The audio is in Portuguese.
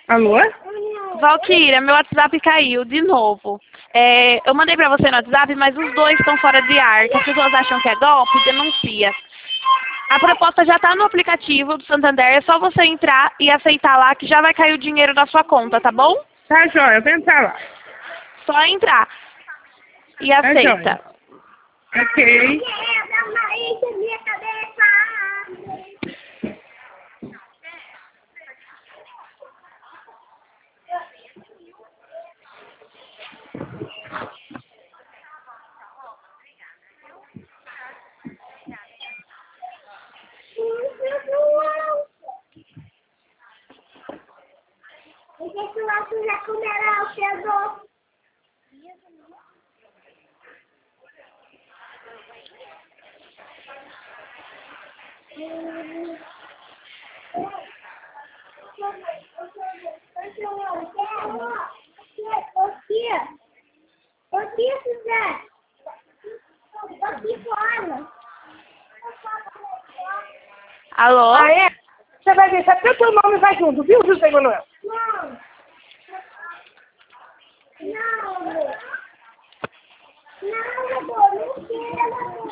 Alô? Valquíria, meu WhatsApp caiu de novo. Eu mandei pra você no WhatsApp, mas os dois estão fora de ar. Que as pessoas acham que é golpe, denuncia. A proposta já está no aplicativo do Santander, é só você entrar e aceitar lá que já vai cair o dinheiro da sua conta, tá bom? Tá jóia, eu vou entrar lá. Só entrar e Tá aceita. jóia. Ok. Alô? Ah, é? Você vai deixar até o teu nome vai junto, viu, José Manuel? Não, amor, não quero.